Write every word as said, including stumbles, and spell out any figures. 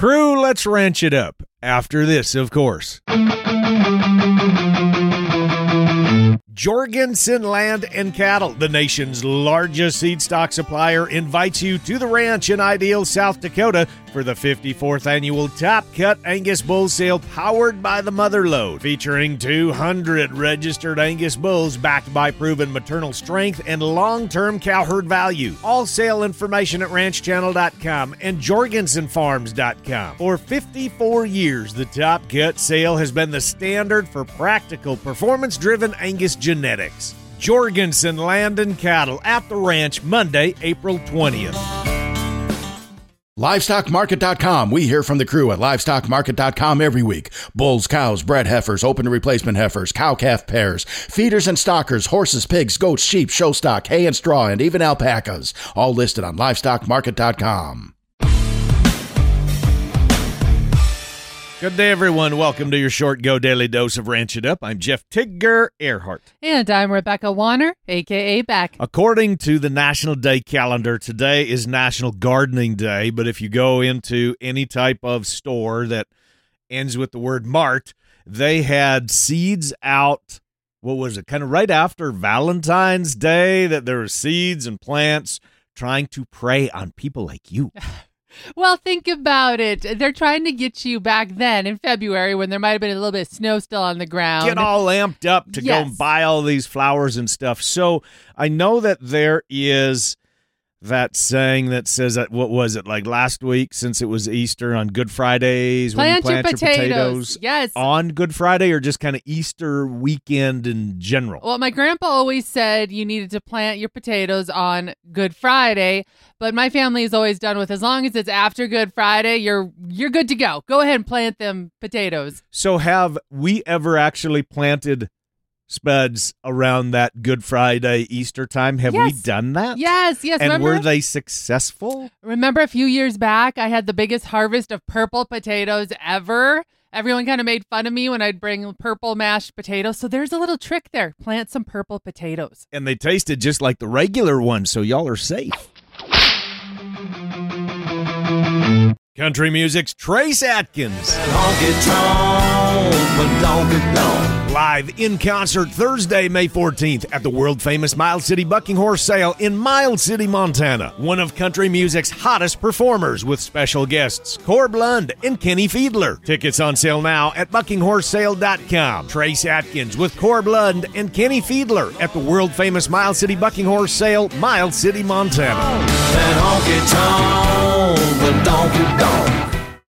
Crew, let's ranch it up. After this, of course. Jorgensen Land and Cattle, the nation's largest seed stock supplier, invites you to the ranch in Ideal, South Dakota for the fifty-fourth annual Top Cut Angus Bull Sale powered by the Mother Lode, featuring two hundred registered Angus bulls backed by proven maternal strength and long-term cow herd value. All sale information at ranch channel dot com and jorgensen farms dot com. For fifty-four years, the Top Cut sale has been the standard for practical, performance-driven Angus genetics. Jorgensen Land and Cattle at the ranch, Monday, April twentieth. livestock market dot com. We hear from the crew at livestock market dot com every week. Bulls, cows, bred heifers, open replacement heifers, cow-calf pairs, feeders and stockers, horses, pigs, goats, sheep, show stock, hay and straw, and even alpacas. All listed on livestock market dot com. Good day, everyone. Welcome to your short Go Daily Dose of Ranch It Up. I'm Jeff Tigger Earhart. And I'm Rebecca Warner, a k a. Beck. According to the National Day calendar, today is National Gardening Day, but if you go into any type of store that ends with the word Mart, they had seeds out, what was it, kind of right after Valentine's Day, that there were seeds and plants trying to prey on people like you. Well, think about it. They're trying to get you back then in February when there might have been a little bit of snow still on the ground. Get all amped up to Yes. go and buy all these flowers and stuff. So I know that there is that saying that says that, what was it, like last week, since it was Easter, on Good Fridays, when you Plant your plant your potatoes. potatoes Yes. on Good Friday, or just kind of Easter weekend in general? Well, my grandpa always said you needed to plant your potatoes on Good Friday, but my family is always done with, as long as it's after Good Friday, you're you're good to go. Go ahead and plant them potatoes. So have we ever actually planted spuds around that Good Friday, Easter time? Have we Yes. done that? Yes, yes. And remember, were they successful? remember a few years back, I had the biggest harvest of purple potatoes ever. Everyone kind of made fun of me when I'd bring purple mashed potatoes. So there's a little trick there. Plant some purple potatoes. And they tasted just like the regular ones, so y'all are safe. Country music's Trace Atkins. Live in concert Thursday, May fourteenth at the world-famous Miles City Bucking Horse Sale in Miles City, Montana. One of country music's hottest performers with special guests Corb Lund and Kenny Fiedler. Tickets on sale now at bucking horse sale dot com. Trace Atkins with Corb Lund and Kenny Fiedler at the world-famous Miles City Bucking Horse Sale, Miles City, Montana. That honky tonk, the donkey donk.